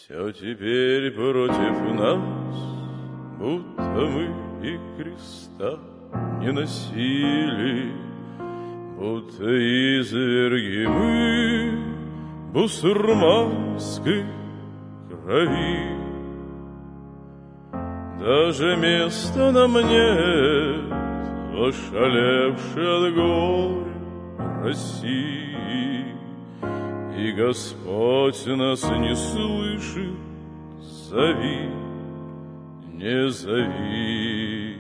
Все теперь против нас, будто мы и креста не носили, будто изверги мы бусурманской крови. Даже места нам нет, ошалевшей от горя России, и Господь нас не слышит, зови, не зови.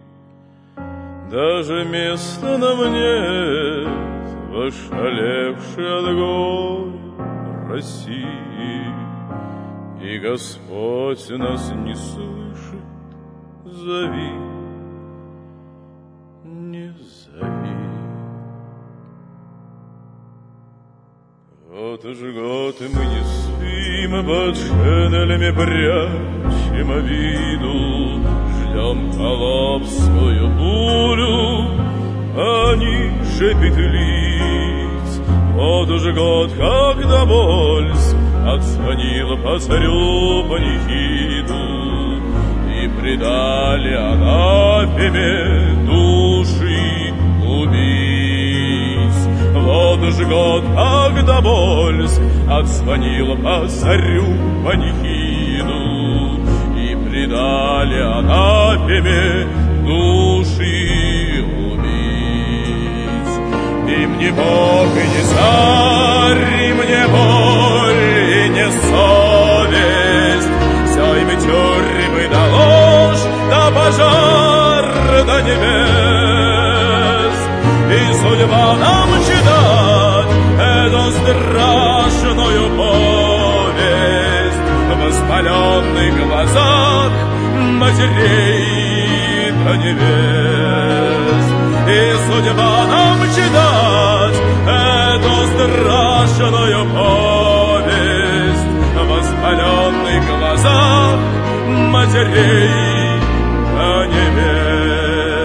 Даже места нам нет, ошалевшей от горя России, и Господь нас не слышит, зови, не зови. Вот уж год и мы не спим, под шинелями прячем обиду, ждем холопскую бурю, они шепит лиц. Вот уж год, как Добольск отзвонил по царю панихиду, и предали анафеме души убийц. Вот уж год, как Добольск отзвонил по царю панихиду, и предали анафеме души убийц. Им не Бог и не царь, им не боль и не совесть, все им тюрьмы да ложь, да пожар, да небес. И судьба нам читать эту страшную повесть в воспаленных глазах матерей да невест. И судьба нам читать эту страшную повесть в воспаленных глазах матерей да невест.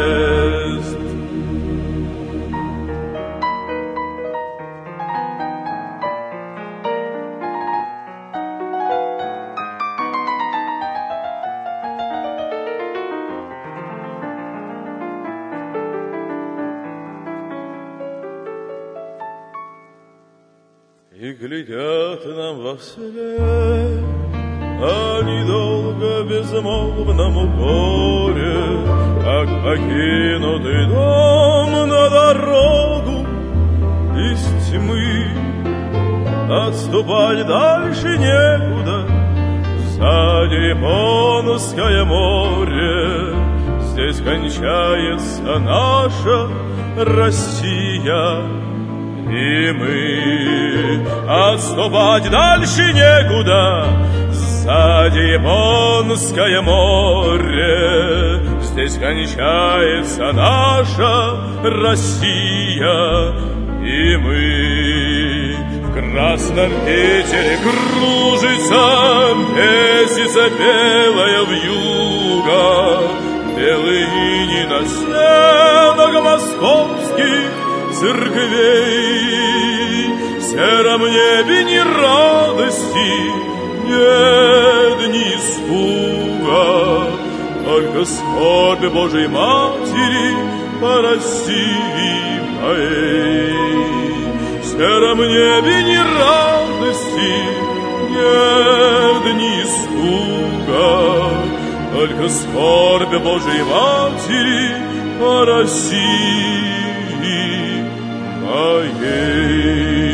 И глядят нам во вслед они долго в безмолвном горе, как покинутый дом на дорогу из тьмы. Отступать дальше некуда, сзади Японское море, здесь кончается наша Россия. И мы отступать дальше некуда, сзади Японское море, здесь кончается наша Россия. И мы в красном Питере кружится месяца белая вьюга, белый иней на стенах московских церквей. В сером небе ни радости, нет ни испуга, только скорбь Божьей Матери по России моей. В сером небе ни радости, нет ни испуга, только скорбь Божьей Матери по России моей.